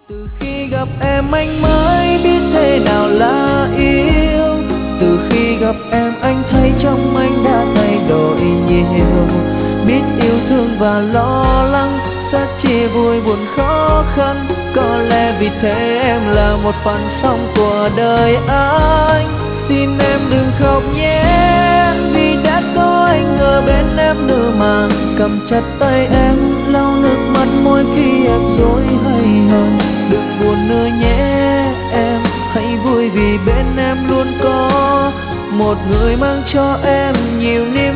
Từ khi gặp em anh mới biết thế nào là yêu. Từ khi gặp em anh thấy trong anh đã thay đổi nhiều. Biết yêu thương và lo lắng, sẽ chia vui buồn khó khăn. Có lẽ vì thế em là một phần sống của đời anh. Xin em đừng khóc nhé, vì đã có anh ở bên em nữa mà. Cầm chặt tay em, lau nước mắt mỗi khi em dối hay hờn. Đừng buồn nữa nhé em, hãy vui vì bên em luôn có một người mang cho em nhiều niềm